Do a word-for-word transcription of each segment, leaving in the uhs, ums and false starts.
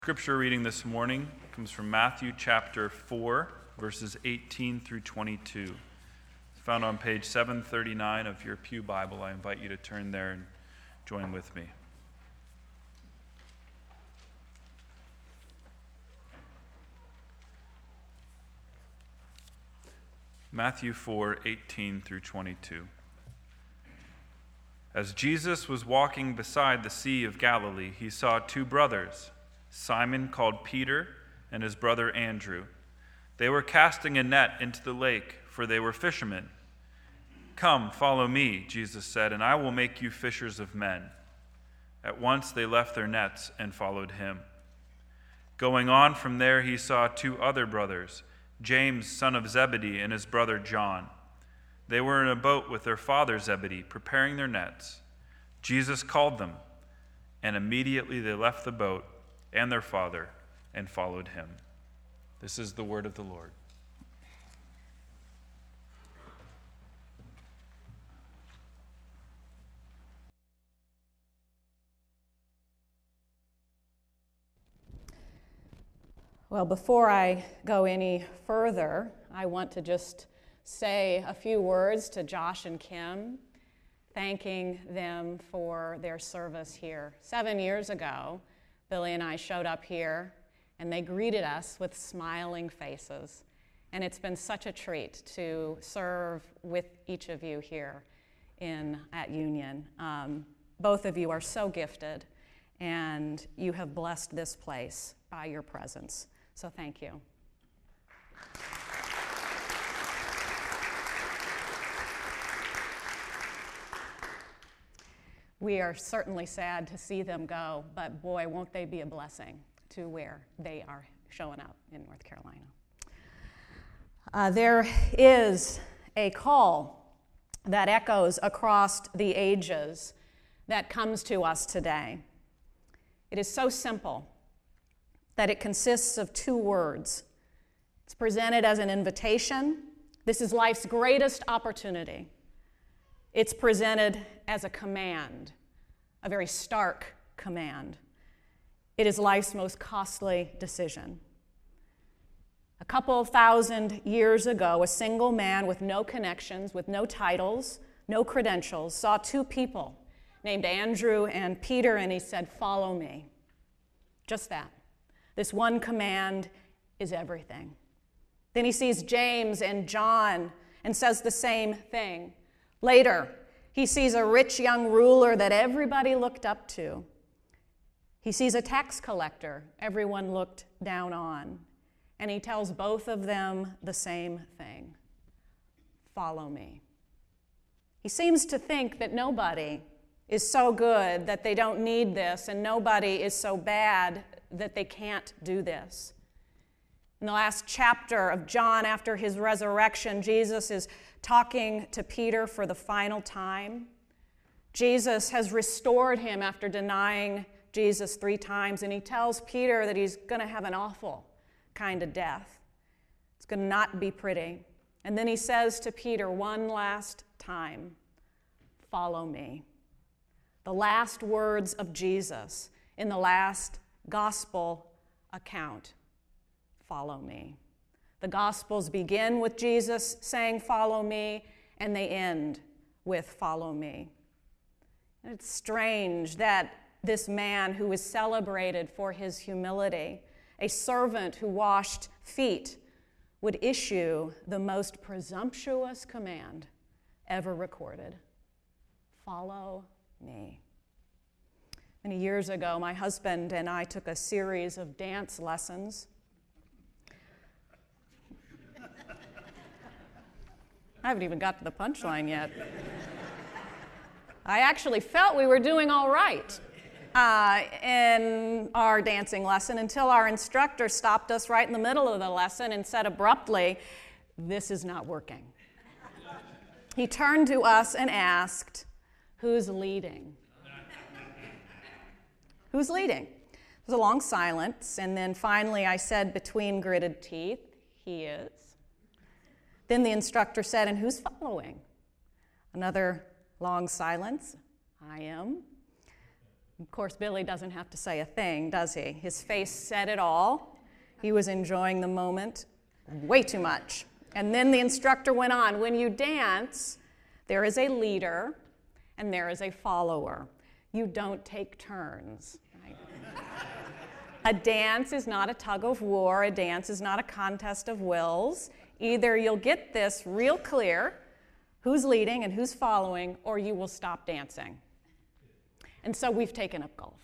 Scripture reading this morning comes from Matthew chapter four, verses eighteen through twenty-two. It's found on page seven thirty-nine of your Pew Bible. I invite you to turn there and join with me. Matthew four, eighteen through twenty-two. As Jesus was walking beside the Sea of Galilee, he saw two brothers, Simon called Peter and his brother Andrew. They were casting a net into the lake, for they were fishermen. "Come, follow me," Jesus said, "and I will make you fishers of men." At once they left their nets and followed him. Going on from there, he saw two other brothers, James, son of Zebedee, and his brother John. They were in a boat with their father Zebedee, preparing their nets. Jesus called them, and immediately they left the boat and their father, and followed him. This is the word of the Lord. Well, before I go any further, I want to just say a few words to Josh and Kim, thanking them for their service here. Seven years ago, Billy and I showed up here, and they greeted us with smiling faces. And it's been such a treat to serve with each of you here in at Union. Um, both of you are so gifted, and you have blessed this place by your presence. So thank you. We are certainly sad to see them go, but boy, won't they be a blessing to where they are showing up in North Carolina. Uh, there is a call that echoes across the ages that comes to us today. It is so simple that it consists of two words. It's presented as an invitation. This is life's greatest opportunity. It's presented as a command, a very stark command. It is life's most costly decision. A couple thousand years ago, a single man with no connections, with no titles, no credentials, saw two people named Andrew and Peter, and he said, "Follow me." Just that. This one command is everything. Then he sees James and John and says the same thing. Later, he sees a rich young ruler that everybody looked up to. He sees a tax collector everyone looked down on. And he tells both of them the same thing: follow me. He seems to think that nobody is so good that they don't need this, and nobody is so bad that they can't do this. In the last chapter of John, after his resurrection, Jesus is talking to Peter for the final time. Jesus has restored him after denying Jesus three times, and he tells Peter that he's going to have an awful kind of death. It's going to not be pretty. And then he says to Peter one last time, "Follow me." The last words of Jesus in the last gospel account. Follow me. The Gospels begin with Jesus saying, "Follow me," and they end with "Follow me." And it's strange that this man who is celebrated for his humility, a servant who washed feet, would issue the most presumptuous command ever recorded: follow me. Many years ago, my husband and I took a series of dance lessons. I haven't even got to the punchline yet. I actually felt we were doing all right uh, in our dancing lesson until our instructor stopped us right in the middle of the lesson and said abruptly, "This is not working." He turned to us and asked, "Who's leading?" Who's leading? There was a long silence, and then finally I said between gritted teeth, "He is." Then the instructor said, "And who's following?" Another long silence. "I am." Of course, Billy doesn't have to say a thing, does he? His face said it all. He was enjoying the moment way too much. And then the instructor went on, when you dance, there is a leader and there is a follower. You don't take turns. Right? A dance is not a tug of war. A dance is not a contest of wills. Either you'll get this real clear, who's leading and who's following, or you will stop dancing. And so we've taken up golf.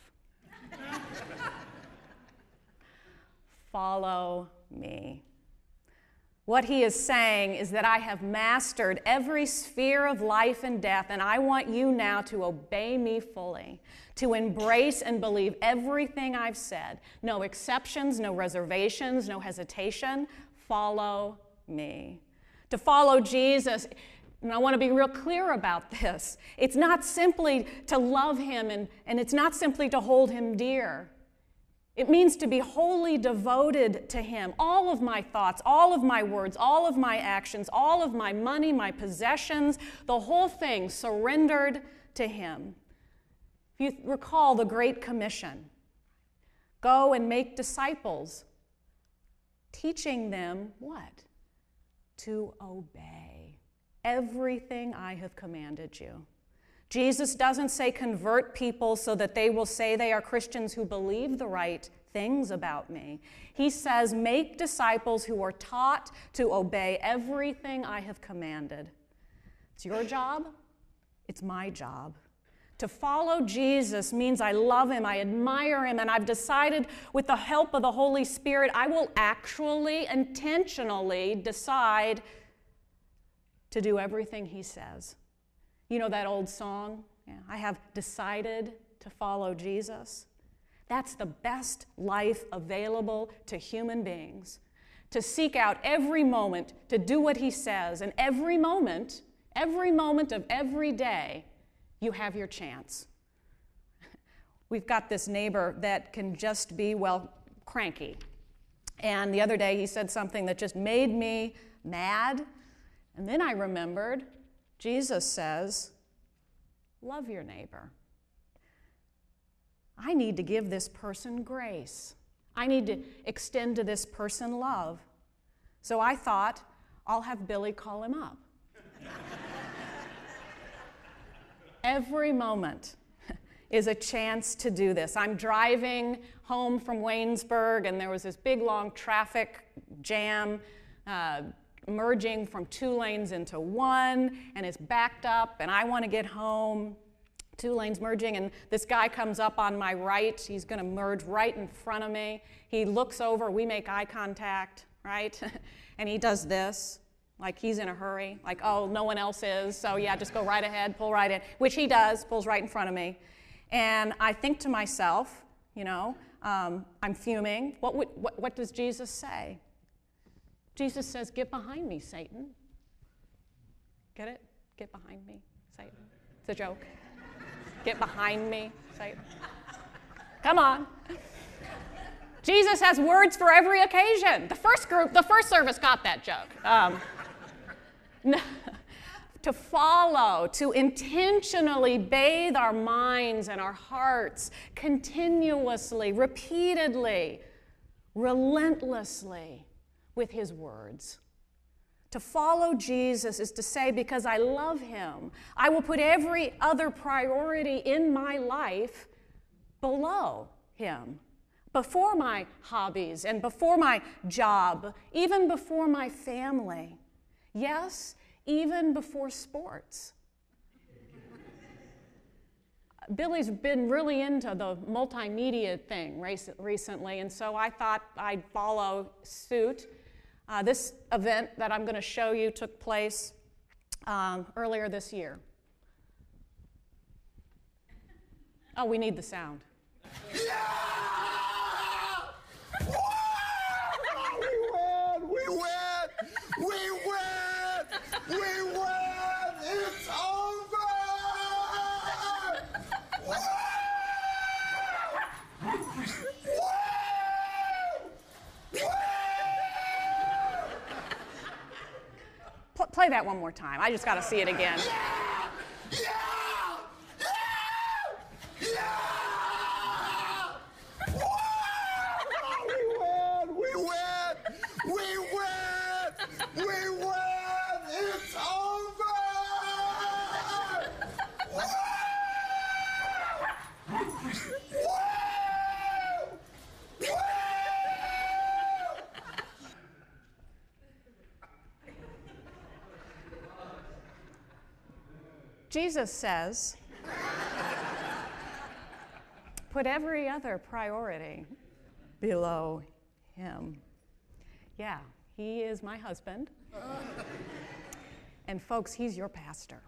Follow me. What he is saying is that I have mastered every sphere of life and death, and I want you now to obey me fully, to embrace and believe everything I've said. No exceptions, no reservations, no hesitation. Follow me. To follow Jesus, and I want to be real clear about this, it's not simply to love him, and, and it's not simply to hold him dear. It means to be wholly devoted to him. All of my thoughts, all of my words, all of my actions, all of my money, my possessions, the whole thing surrendered to him. If you recall the Great Commission, go and make disciples, teaching them what? To obey everything I have commanded you. Jesus doesn't say convert people so that they will say they are Christians who believe the right things about me. He says make disciples who are taught to obey everything I have commanded. It's your job. It's my job. To follow Jesus means I love him, I admire him, and I've decided with the help of the Holy Spirit, I will actually, intentionally decide to do everything he says. You know that old song? Yeah, I have decided to follow Jesus. That's the best life available to human beings. To seek out every moment to do what he says, and every moment, every moment of every day, you have your chance. We've got this neighbor that can just be, well, cranky. And the other day he said something that just made me mad. And then I remembered Jesus says, love your neighbor. I need to give this person grace. I need to extend to this person love. So I thought, I'll have Billy call him up. Every moment is a chance to do this. I'm driving home from Waynesburg, and there was this big, long traffic jam, uh, merging from two lanes into one, and it's backed up, and I want to get home. Two lanes merging, and this guy comes up on my right. He's going to merge right in front of me. He looks over. We make eye contact, right? And he does this, like he's in a hurry, like, oh, no one else is, so yeah, just go right ahead, pull right in, which he does, pulls right in front of me. And I think to myself, you know, um, I'm fuming. What, would, what, what does Jesus say? Jesus says, get behind me, Satan. Get it? Get behind me, Satan. It's a joke. Get behind me, Satan. Come on. Jesus has words for every occasion. The first group, the first service got that joke. Um, no, to follow, to intentionally bathe our minds and our hearts continuously, repeatedly, relentlessly, with his words. To follow Jesus is to say, because I love him, I will put every other priority in my life below him, before my hobbies and before my job, even before my family. Yes, even before sports. Billy's been really into the multimedia thing recently, and so I thought I'd follow suit. Uh, this event that I'm going to show you took place um, earlier this year. Oh, we need the sound. Yeah! We win! We win! We win! We win! It's over! Woo! Woo! Pl- play that one more time. I just got to see it again. Yeah! Yeah! Yeah! Yeah! Jesus says, put every other priority below him. Yeah, he is my husband. And folks, he's your pastor.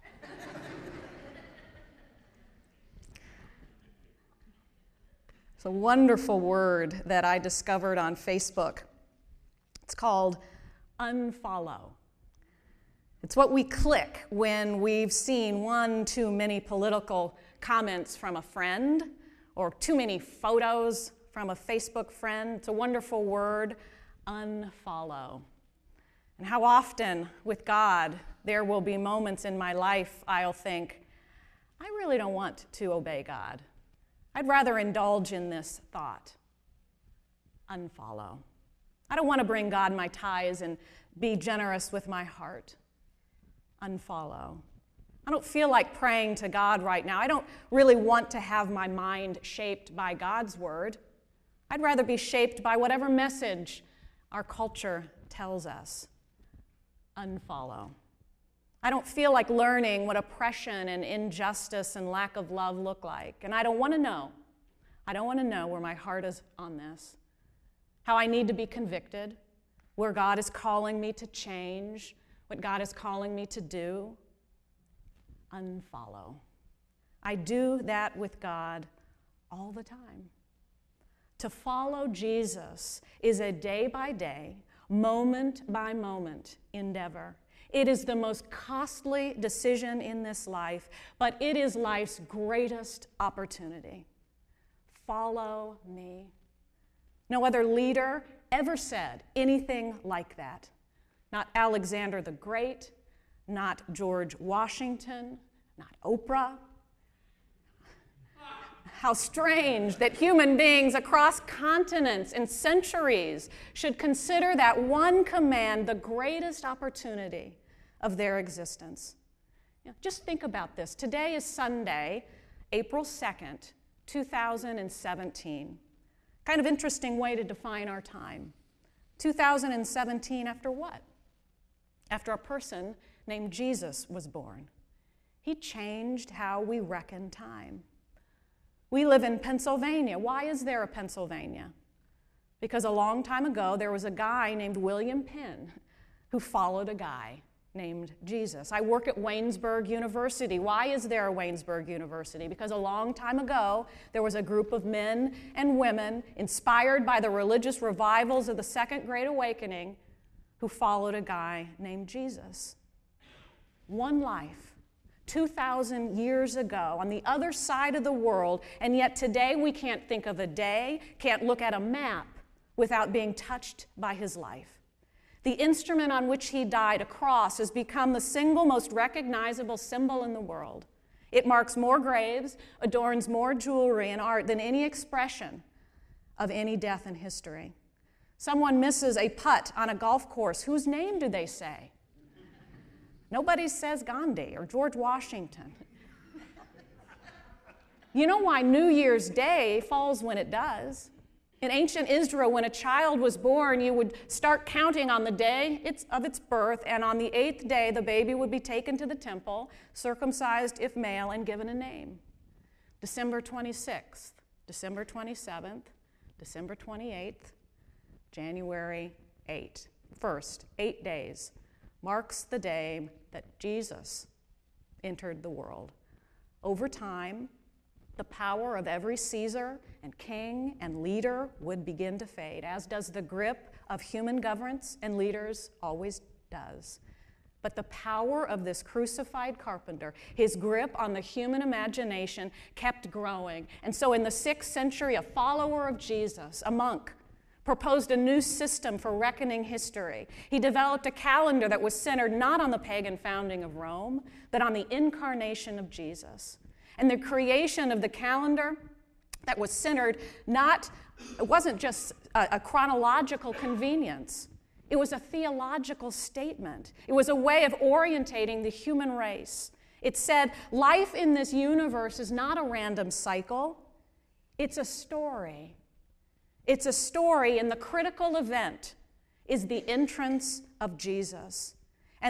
It's a wonderful word that I discovered on Facebook. It's called unfollow. It's what we click when we've seen one too many political comments from a friend or too many photos from a Facebook friend. It's a wonderful word, unfollow. And how often with God there will be moments in my life I'll think, I really don't want to obey God. I'd rather indulge in this thought. Unfollow. I don't want to bring God my tithes and be generous with my heart. Unfollow. I don't feel like praying to God right now. I don't really want to have my mind shaped by God's word. I'd rather be shaped by whatever message our culture tells us. Unfollow. I don't feel like learning what oppression and injustice and lack of love look like. And I don't want to know. I don't want to know where my heart is on this. How I need to be convicted. Where God is calling me to change. What God is calling me to do. Unfollow. I do that with God all the time. To follow Jesus is a day-by-day, moment-by-moment endeavor. It is the most costly decision in this life, but it is life's greatest opportunity. Follow me. No other leader ever said anything like that. Not Alexander the Great, not George Washington, not Oprah. How strange that human beings across continents and centuries should consider that one command the greatest opportunity of their existence. You know, just think about this. Today is Sunday, April second, two thousand seventeen. Kind of interesting way to define our time. two thousand seventeen after what? After a person named Jesus was born. He changed how we reckon time. We live in Pennsylvania. Why is there a Pennsylvania? Because a long time ago, there was a guy named William Penn who followed a guy named Jesus. I work at Waynesburg University. Why is there a Waynesburg University? Because a long time ago, there was a group of men and women inspired by the religious revivals of the Second Great Awakening who followed a guy named Jesus. One life. two thousand years ago on the other side of the world, and yet today we can't think of a day, can't look at a map without being touched by his life. The instrument on which he died, a cross, has become the single most recognizable symbol in the world. It marks more graves, adorns more jewelry and art than any expression of any death in history. Someone misses a putt on a golf course. Whose name do they say? Nobody says Gandhi or George Washington. You know why New Year's Day falls when it does? In ancient Israel, when a child was born, you would start counting on the day of its birth, and on the eighth day, the baby would be taken to the temple, circumcised if male, and given a name. December twenty-sixth, December twenty-seventh, December twenty-eighth, January eighth. First, eight days marks the day that Jesus entered the world. Over time, the power of every Caesar and king and leader would begin to fade, as does the grip of human governments and leaders always does. But the power of this crucified carpenter, his grip on the human imagination, kept growing. And so in the sixth century, a follower of Jesus, a monk, proposed a new system for reckoning history. He developed a calendar that was centered not on the pagan founding of Rome, but on the incarnation of Jesus. And the creation of the calendar that was centered not, it wasn't just a, a chronological convenience. It was a theological statement. It was a way of orientating the human race. It said, life in this universe is not a random cycle. It's a story. It's a story, and the critical event is the entrance of Jesus. And the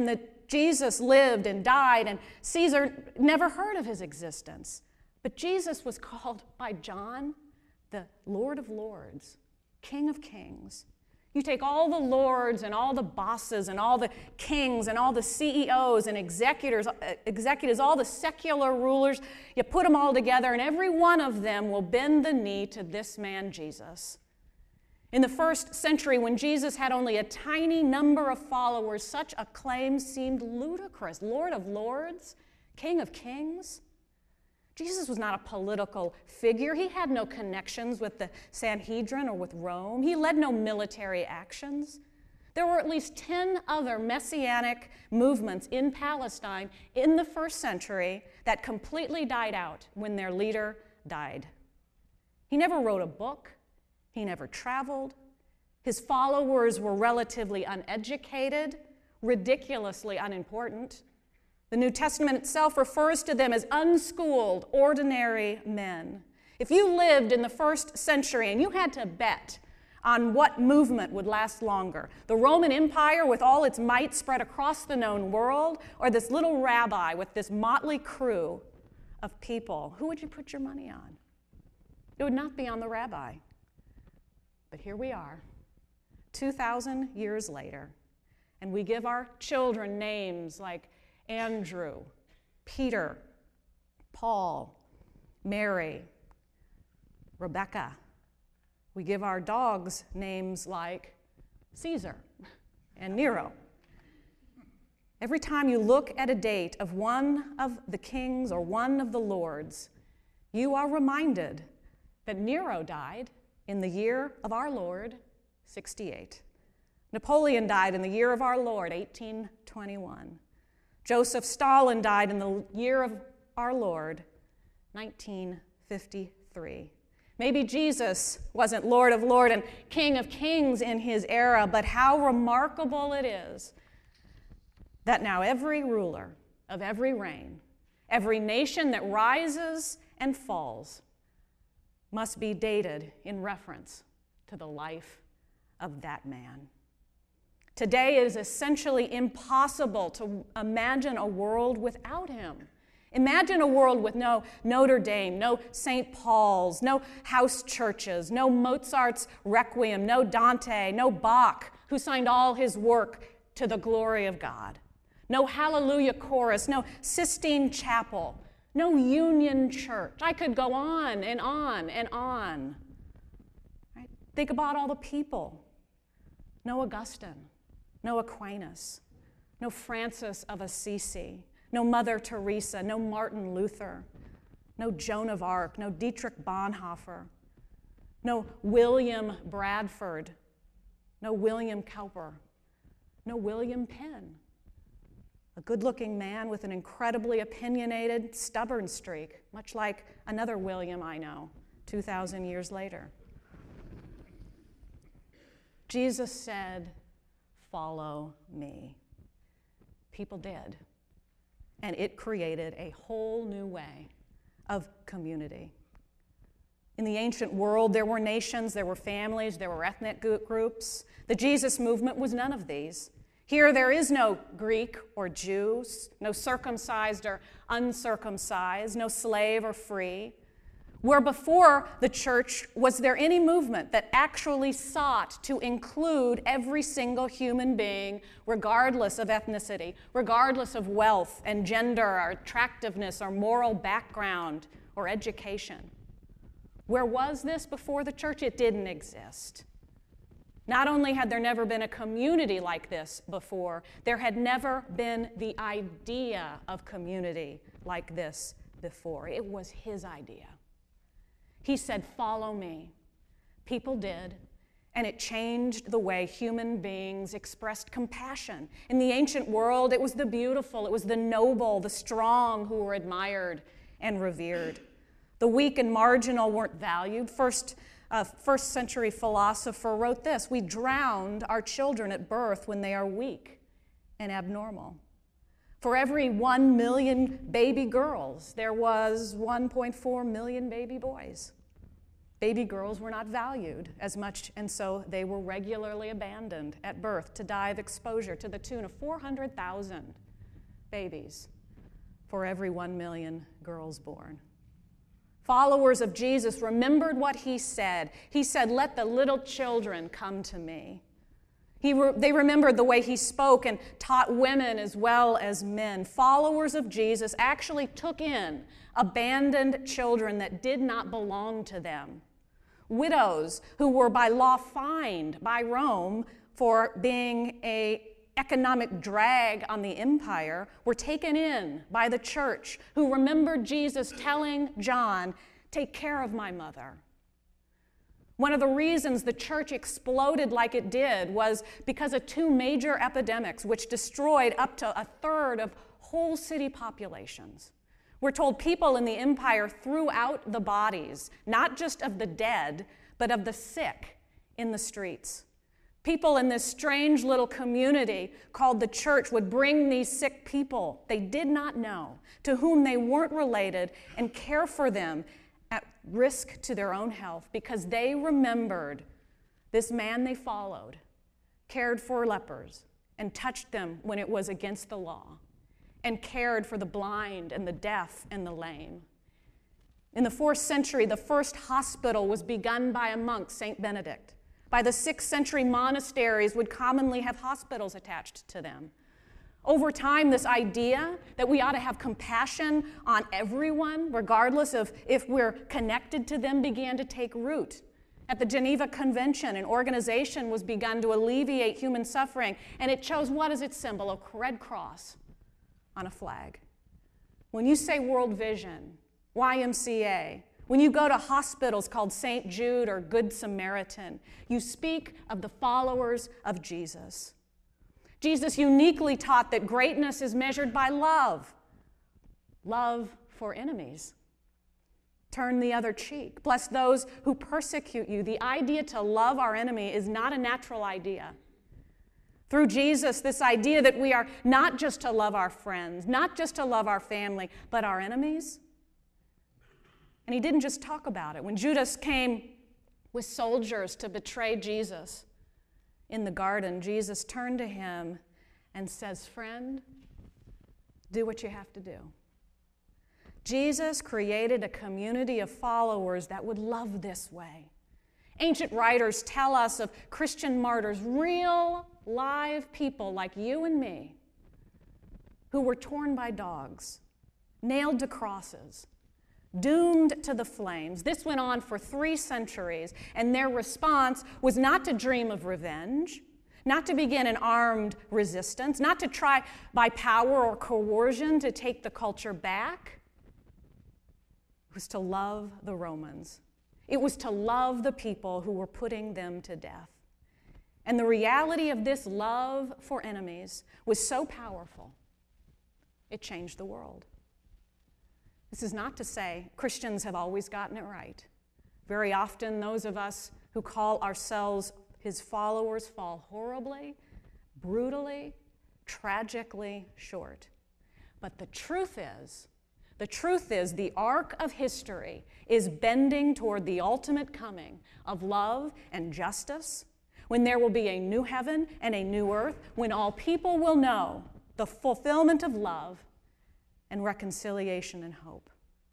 Jesus lived and died, and Caesar never heard of his existence. But Jesus was called by John the Lord of Lords, King of Kings. You take all the lords and all the bosses and all the kings and all the C E Os and executors, executives, all the secular rulers, you put them all together, and every one of them will bend the knee to this man, Jesus. In the first century, when Jesus had only a tiny number of followers, such a claim seemed ludicrous. Lord of Lords, King of Kings. Jesus was not a political figure. He had no connections with the Sanhedrin or with Rome. He led no military actions. There were at least ten other messianic movements in Palestine in the first century that completely died out when their leader died. He never wrote a book. He never traveled. His followers were relatively uneducated, ridiculously unimportant. The New Testament itself refers to them as unschooled, ordinary men. If you lived in the first century and you had to bet on what movement would last longer, the Roman Empire with all its might spread across the known world, or this little rabbi with this motley crew of people, who would you put your money on? It would not be on the rabbi. But here we are, two thousand years later, and we give our children names like Andrew, Peter, Paul, Mary, Rebecca. We give our dogs names like Caesar and Nero. Every time you look at a date of one of the kings or one of the lords, you are reminded that Nero died in the year of our Lord, sixty-eight. Napoleon died in the year of our Lord, eighteen twenty-one. Joseph Stalin died in the year of our Lord, nineteen fifty-three. Maybe Jesus wasn't Lord of Lords and King of Kings in his era, but how remarkable it is that now every ruler of every reign, every nation that rises and falls, must be dated in reference to the life of that man. Today it is essentially impossible to imagine a world without him. Imagine a world with no Notre Dame, no Saint Paul's, no house churches, no Mozart's Requiem, no Dante, no Bach, who signed all his work to the glory of God. No Hallelujah chorus, no Sistine Chapel, no Union Church. I could go on and on and on. Right? Think about all the people. No Augustine. No Aquinas, no Francis of Assisi, no Mother Teresa, no Martin Luther, no Joan of Arc, no Dietrich Bonhoeffer, no William Bradford, no William Cowper, no William Penn, a good-looking man with an incredibly opinionated, stubborn streak, much like another William I know, two thousand years later. Jesus said, "Follow me." People did. And it created a whole new way of community. In the ancient world, there were nations, there were families, there were ethnic groups. The Jesus movement was none of these. Here, there is no Greek or Jew, no circumcised or uncircumcised, no slave or free. Where before the church, was there any movement that actually sought to include every single human being, regardless of ethnicity, regardless of wealth and gender or attractiveness or moral background or education? Where was this before the church? It didn't exist. Not only had there never been a community like this before, there had never been the idea of community like this before. It was his idea. He said, "Follow me." People did, and it changed the way human beings expressed compassion. In the ancient world, it was the beautiful, it was the noble, the strong who were admired and revered. The weak and marginal weren't valued. First, a first century philosopher wrote this: "We drowned our children at birth when they are weak and abnormal. For every one million baby girls, there was one point four million baby boys. Baby girls were not valued as much, and so they were regularly abandoned at birth to die of exposure to the tune of four hundred thousand babies for every one million girls born. Followers of Jesus remembered what he said. He said, "Let the little children come to me." He re- they remembered the way he spoke and taught women as well as men. Followers of Jesus actually took in abandoned children that did not belong to them. Widows who were by law fined by Rome for being an economic drag on the empire were taken in by the church, who remembered Jesus telling John, "Take care of my mother." One of the reasons the church exploded like it did was because of two major epidemics which destroyed up to a third of whole city populations. We're told people in the empire threw out the bodies, not just of the dead, but of the sick in the streets. People in this strange little community called the church would bring these sick people they did not know, to whom they weren't related, and care for them at risk to their own health, because they remembered this man they followed, cared for lepers, and touched them when it was against the law, and cared for the blind and the deaf and the lame. In the fourth century, the first hospital was begun by a monk, Saint Benedict. By the sixth century, monasteries would commonly have hospitals attached to them. Over time, this idea that we ought to have compassion on everyone, regardless of if we're connected to them, began to take root. At the Geneva Convention, an organization was begun to alleviate human suffering, and it chose what as its symbol? A red cross on a flag. When you say World Vision, Y M C A, when you go to hospitals called Saint Jude or Good Samaritan, you speak of the followers of Jesus. Jesus uniquely taught that greatness is measured by love. Love for enemies. Turn the other cheek. Bless those who persecute you. The idea to love our enemy is not a natural idea. Through Jesus, this idea that we are not just to love our friends, not just to love our family, but our enemies. And he didn't just talk about it. When Judas came with soldiers to betray Jesus in the garden, Jesus turned to him and says, "Friend, do what you have to do." Jesus created a community of followers that would love this way. Ancient writers tell us of Christian martyrs, real, live people like you and me, who were torn by dogs, nailed to crosses, doomed to the flames. This went on for three centuries, and their response was not to dream of revenge, not to begin an armed resistance, not to try by power or coercion to take the culture back. It was to love the Romans. It was to love the people who were putting them to death. And the reality of this love for enemies was so powerful, it changed the world. This is not to say Christians have always gotten it right. Very often, those of us who call ourselves his followers fall horribly, brutally, tragically short. But the truth is, the truth is the arc of history is bending toward the ultimate coming of love and justice, when there will be a new heaven and a new earth, when all people will know the fulfillment of love and reconciliation and hope.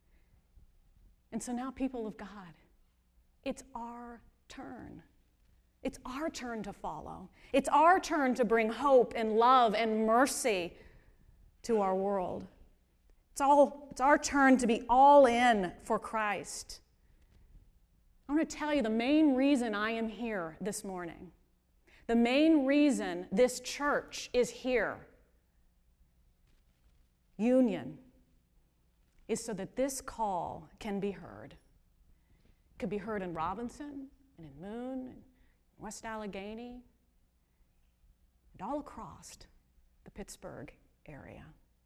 And so now, people of God, it's our turn. It's our turn to follow. It's our turn to bring hope and love and mercy to our world. It's, all, it's our turn to be all in for Christ. I want to tell you the main reason I am here this morning, the main reason this church is here, Union, is so that this call can be heard. It could be heard in Robinson and in Moon and West Allegheny and all across the Pittsburgh area.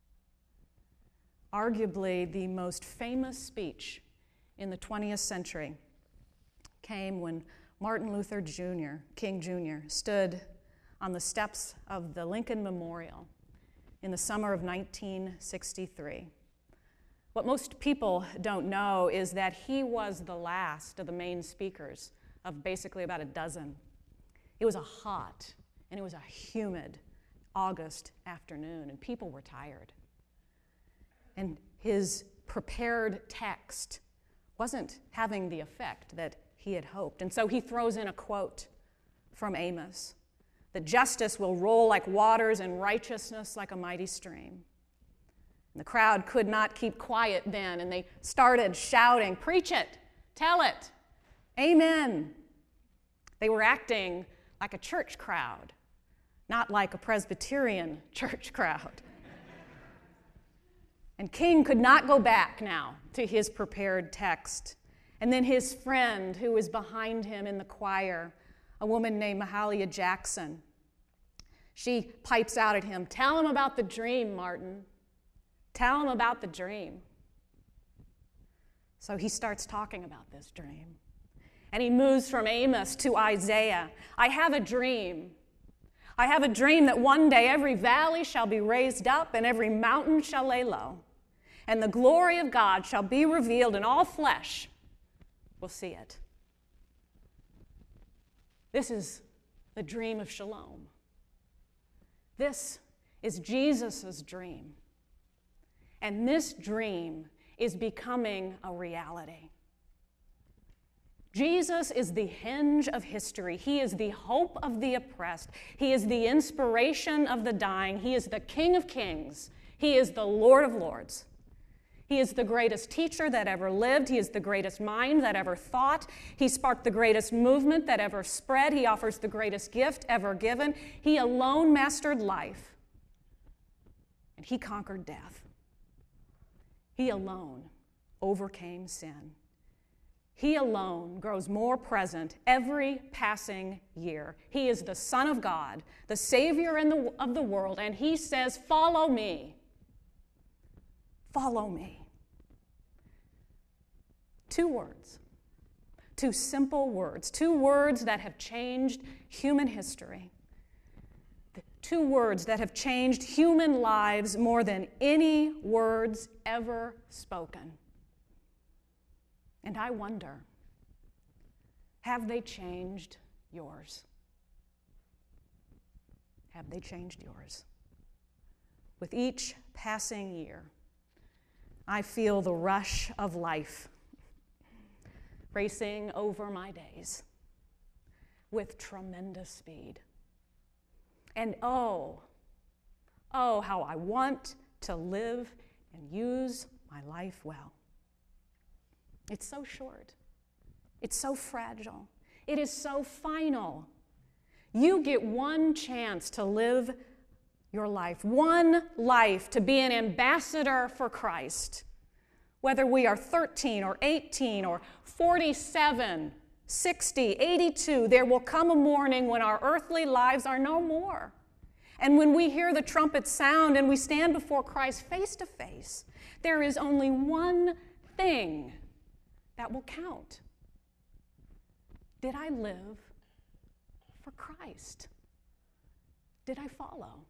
Arguably the most famous speech in the twentieth century came when Martin Luther Junior, King Junior, stood on the steps of the Lincoln Memorial in the summer of nineteen sixty-three. What most people don't know is that he was the last of the main speakers of basically about a dozen. It was a hot and it was a humid August afternoon, and people were tired. And his prepared text wasn't having the effect that he had hoped. And so he throws in a quote from Amos, that justice will roll like waters and righteousness like a mighty stream. And the crowd could not keep quiet then, and they started shouting, "Preach it, tell it, amen." They were acting like a church crowd, not like a Presbyterian church crowd. And King could not go back now to his prepared text. And then his friend, who was behind him in the choir, a woman named Mahalia Jackson, she pipes out at him, "Tell him about the dream, Martin. Tell him about the dream." So he starts talking about this dream. And he moves from Amos to Isaiah. "I have a dream. I have a dream that one day every valley shall be raised up and every mountain shall lay low. And the glory of God shall be revealed, and all flesh will see it." This is the dream of shalom. This is Jesus' dream. And this dream is becoming a reality. Jesus is the hinge of history. He is the hope of the oppressed. He is the inspiration of the dying. He is the King of kings. He is the Lord of lords. He is the greatest teacher that ever lived. He is the greatest mind that ever thought. He sparked the greatest movement that ever spread. He offers the greatest gift ever given. He alone mastered life, and he conquered death. He alone overcame sin. He alone grows more present every passing year. He is the Son of God, the Savior in the, of the world, and he says, "Follow me. Follow me." Two words, two simple words, two words that have changed human history, two words that have changed human lives more than any words ever spoken. And I wonder, have they changed yours? Have they changed yours? With each passing year, I feel the rush of life racing over my days with tremendous speed. And oh, oh, how I want to live and use my life well. It's so short. It's so fragile. It is so final. You get one chance to live your life, one life to be an ambassador for Christ. Whether we are thirteen or eighteen or forty-seven, sixty, eighty-two, there will come a morning when our earthly lives are no more. And when we hear the trumpet sound and we stand before Christ face to face, there is only one thing that will count. Did I live for Christ? Did I follow?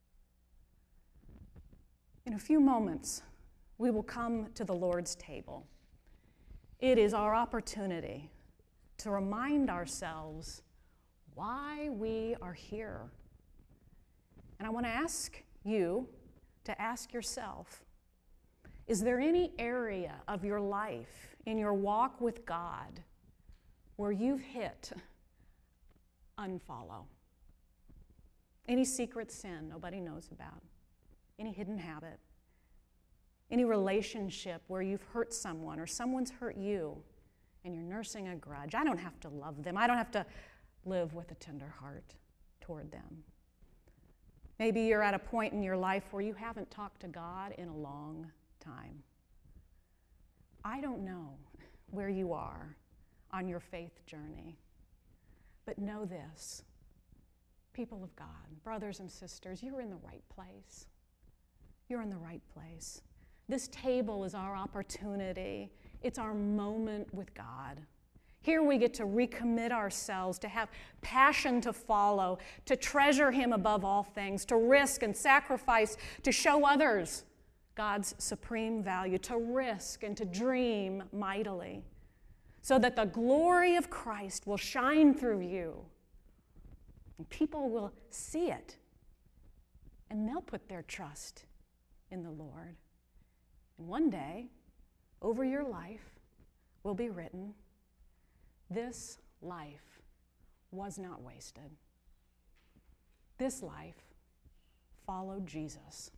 In a few moments, we will come to the Lord's table. It is our opportunity to remind ourselves why we are here. And I want to ask you to ask yourself, is there any area of your life, in your walk with God, where you've hit unfollow? Any secret sin nobody knows about? Any hidden habit? Any relationship where you've hurt someone or someone's hurt you and you're nursing a grudge? I don't have to love them. I don't have to live with a tender heart toward them. Maybe you're at a point in your life where you haven't talked to God in a long time. I don't know where you are on your faith journey, but know this, people of God, brothers and sisters, you're in the right place. You're in the right place. This table is our opportunity. It's our moment with God. Here we get to recommit ourselves, to have passion to follow, to treasure Him above all things, to risk and sacrifice, to show others God's supreme value, to risk and to dream mightily, so that the glory of Christ will shine through you, and people will see it, and they'll put their trust in the Lord. And one day, over your life will be written, this life was not wasted. This life followed Jesus.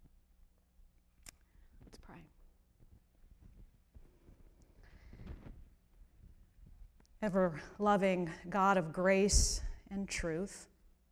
Let's pray. Ever-loving God of grace and truth,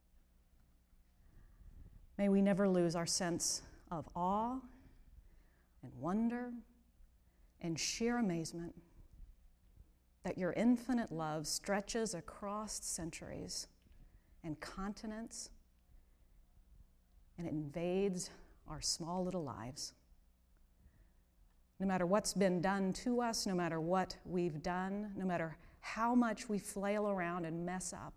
may we never lose our sense of awe and wonder and sheer amazement that your infinite love stretches across centuries and continents, and it invades our small little lives. No matter what's been done to us, no matter what we've done, no matter how much we flail around and mess up,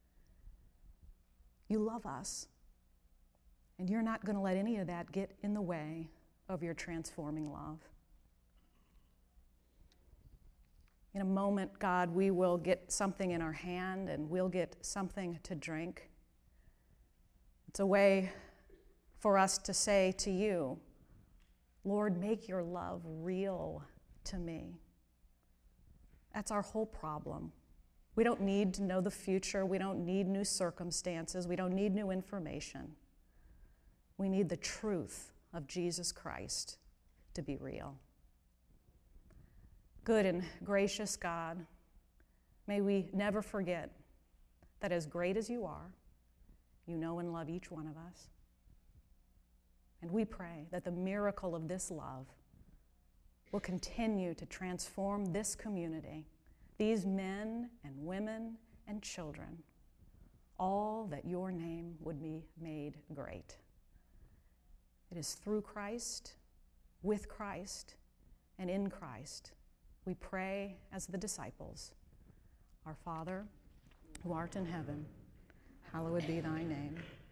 you love us, and you're not going to let any of that get in the way of your transforming love. In a moment, God, we will get something in our hand and we'll get something to drink. It's a way for us to say to you, Lord, make your love real to me. That's our whole problem. We don't need to know the future. We don't need new circumstances. We don't need new information. We need the truth of Jesus Christ to be real. Good and gracious God, may we never forget that as great as you are, you know and love each one of us. And we pray that the miracle of this love will continue to transform this community, these men and women and children, all that your name would be made great. It is through Christ, with Christ, and in Christ we pray as the disciples. Our Father, who art in heaven, hallowed be thy name.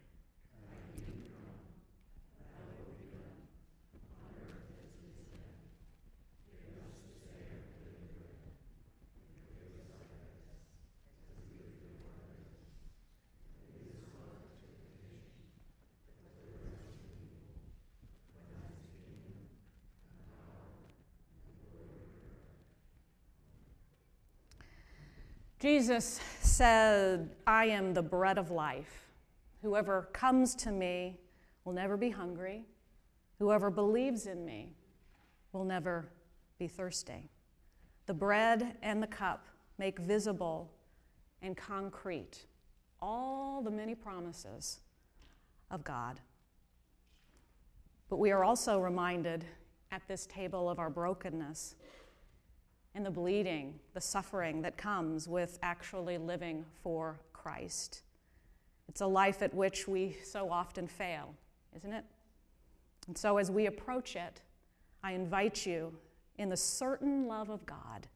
Jesus said, I am the bread of life. Whoever comes to me will never be hungry. Whoever believes in me will never be thirsty. The bread and the cup make visible and concrete all the many promises of God. But we are also reminded at this table of our brokenness and the bleeding, the suffering that comes with actually living for Christ. It's a life at which we so often fail, isn't it? And so as we approach it, I invite you, in the certain love of God,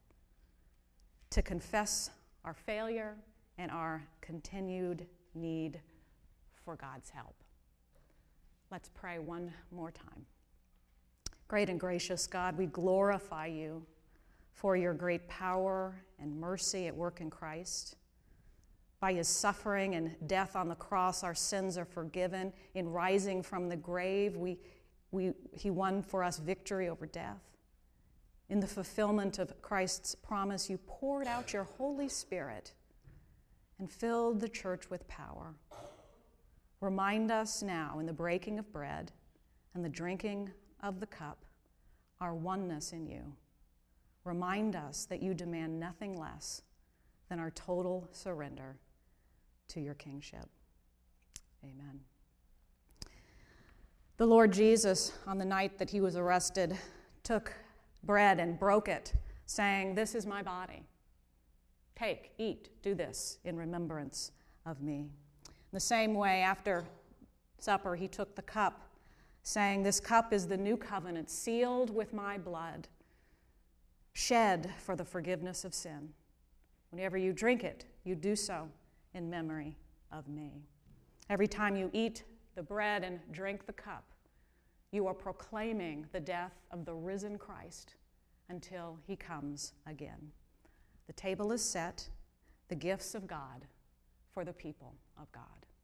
to confess our failure and our continued need for God's help. Let's pray one more time. Great and gracious God, we glorify you for your great power and mercy at work in Christ. By his suffering and death on the cross, our sins are forgiven. In rising from the grave, we, we, he won for us victory over death. In the fulfillment of Christ's promise, you poured out your Holy Spirit and filled the church with power. Remind us now in the breaking of bread and the drinking of the cup, our oneness in you. Remind us that you demand nothing less than our total surrender to your kingship. Amen. The Lord Jesus, on the night that he was arrested, took bread and broke it, saying, "This is my body. Take, eat, do this in remembrance of me." In the same way, after supper, he took the cup, saying, "This cup is the new covenant, sealed with my blood, shed for the forgiveness of sin. Whenever you drink it, you do so in memory of me." Every time you eat the bread and drink the cup, you are proclaiming the death of the risen Christ until he comes again. The table is set, the gifts of God for the people of God.